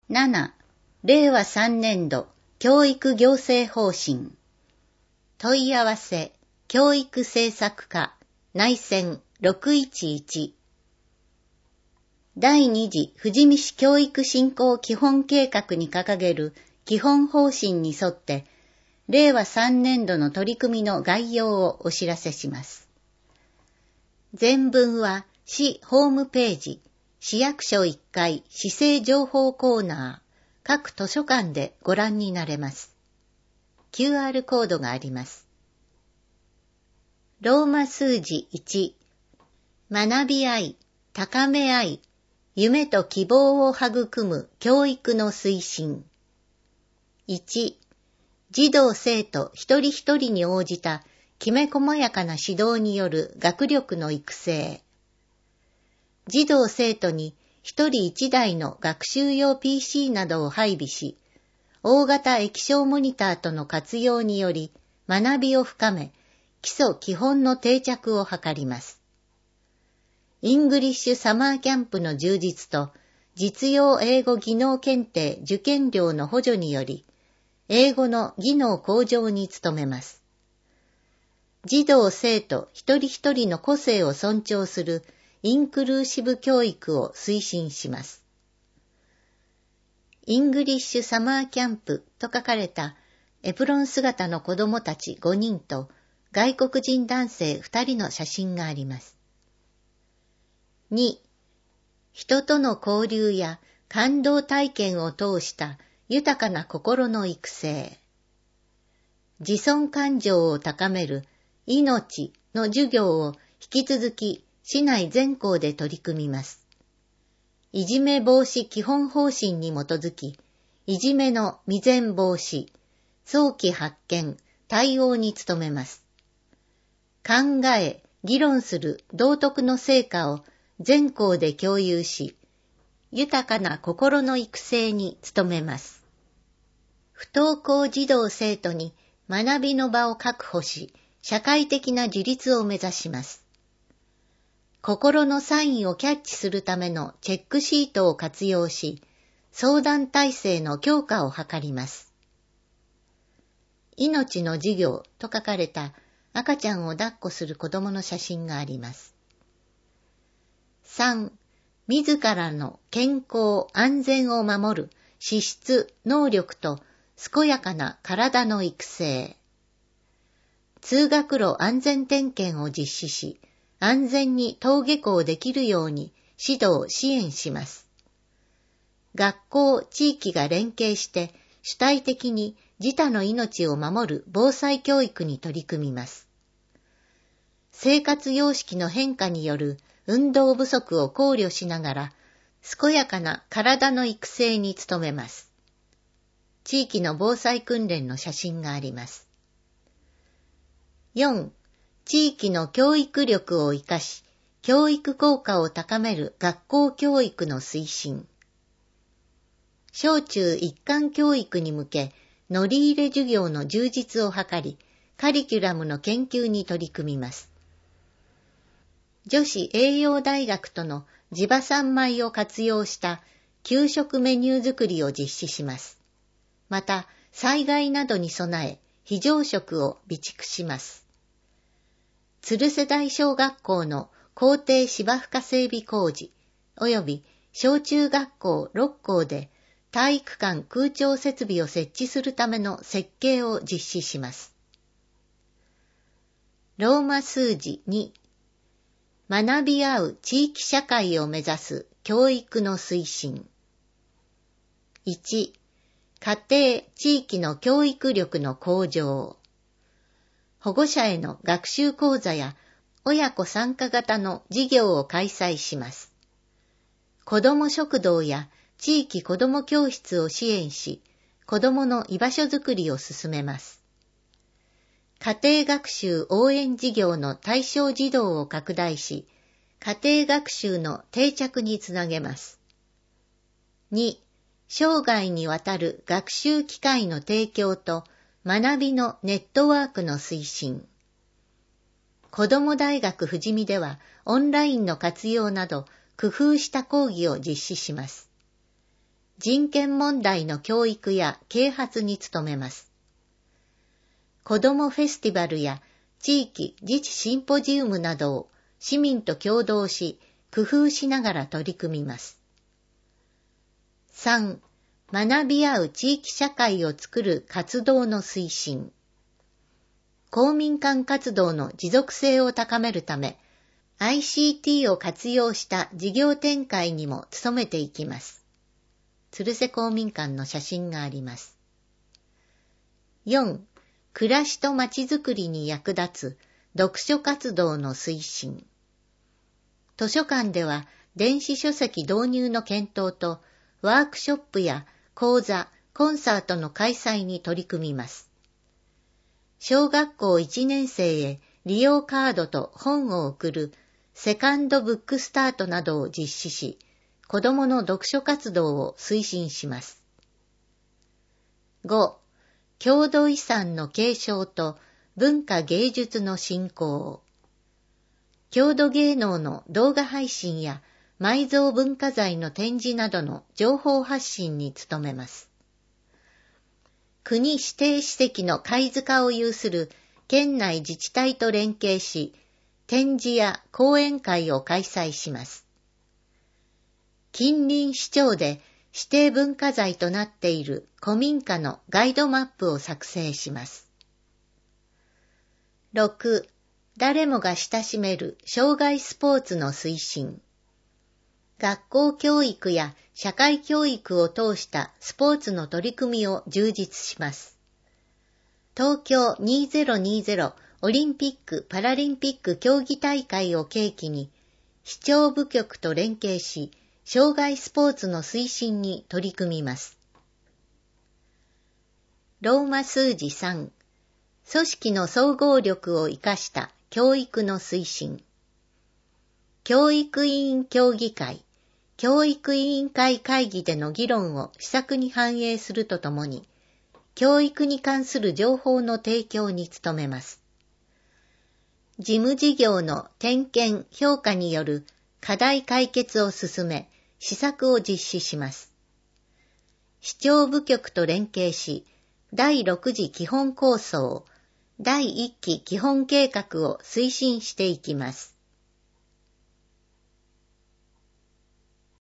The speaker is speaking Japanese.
7、令和3年度教育行政方針。問い合わせ、教育政策課、内線611。第2次富士見市教育振興基本計画に掲げる基本方針に沿って、令和3年度の取り組みの概要をお知らせします。全文は市ホームページ、市役所1階市政情報コーナー、各図書館でご覧になれます。QR コードがあります。ローマ数字1、学び合い、高め合い、夢と希望を育む教育の推進。1、児童生徒一人一人に応じたきめ細やかな指導による学力の育成。児童生徒に一人一台の学習用 PC などを配備し、大型液晶モニターとの活用により学びを深め、基礎基本の定着を図ります。イングリッシュサマーキャンプの充実と実用英語技能検定受験料の補助により、英語の技能向上に努めます。児童生徒一人一人の個性を尊重するインクルーシブ教育を推進します。イングリッシュサマーキャンプと書かれたエプロン姿の子どもたち5人と外国人男性2人の写真があります。2、人との交流や感動体験を通した豊かな心の育成。自尊感情を高める命の授業を引き続き市内全校で取り組みます。いじめ防止基本方針に基づき、いじめの未然防止、早期発見、対応に努めます。考え、議論する道徳の成果を全校で共有し、豊かな心の育成に努めます。不登校児童生徒に学びの場を確保し、社会的な自立を目指します。心のサインをキャッチするためのチェックシートを活用し、相談体制の強化を図ります。命の授業と書かれた赤ちゃんを抱っこする子供の写真があります。3、自らの健康・安全を守る資質・能力と健やかな体の育成。通学路安全点検を実施し、安全に登下校できるように指導・支援します。学校・地域が連携して主体的に自他の命を守る防災教育に取り組みます。生活様式の変化による運動不足を考慮しながら、健やかな体の育成に努めます。地域の防災訓練の写真があります。4、地域の教育力を生かし、教育効果を高める学校教育の推進。小中一貫教育に向け、乗り入れ授業の充実を図り、カリキュラムの研究に取り組みます。女子栄養大学との地場産米を活用した給食メニュー作りを実施します。また、災害などに備え、非常食を備蓄します。鶴瀬台小学校の校庭芝生整備工事、及び小中学校6校で体育館空調設備を設置するための設計を実施します。ローマ数字2、学び合う地域社会を目指す教育の推進。1、家庭・地域の教育力の向上。保護者への学習講座や親子参加型の授業を開催します。子ども食堂や地域子ども教室を支援し、子どもの居場所づくりを進めます。家庭学習応援事業の対象児童を拡大し、家庭学習の定着につなげます。2、生涯にわたる学習機会の提供と学びのネットワークの推進。子ども大学富士見ではオンラインの活用など工夫した講義を実施します。 人権問題の教育や啓発に努めます。子どもフェスティバルや地域自治シンポジウムなどを市民と共同し、工夫しながら取り組みます。3. 学び合う地域社会を作る活動の推進。公民館活動の持続性を高めるため、ICT を活用した事業展開にも努めていきます。鶴瀬公民館の写真があります。4. 暮らしとまちづくりに役立つ読書活動の推進。図書館では電子書籍導入の検討とワークショップや講座、コンサートの開催に取り組みます。小学校1年生へ利用カードと本を送るセカンドブックスタートなどを実施し、子どもの読書活動を推進します。5. 郷土遺産の継承と文化芸術の振興。郷土芸能の動画配信や埋蔵文化財の展示などの情報発信に努めます。国指定史跡の貝塚を有する県内自治体と連携し、展示や講演会を開催します。近隣市町で指定文化財となっている古民家のガイドマップを作成します。6. 誰もが親しめる障害スポーツの推進。学校教育や社会教育を通したスポーツの取り組みを充実します。東京2020オリンピック・パラリンピック競技大会を契機に、市長部局と連携し、障害スポーツの推進に取り組みます。ローマ数字3、組織の総合力を生かした教育の推進。教育委員協議会、教育委員会会議での議論を施策に反映するとともに、教育に関する情報の提供に努めます。事務事業の点検・評価による課題解決を進め、施策を実施します。市長部局と連携し、第6次基本構想、第1期基本計画を推進していきます。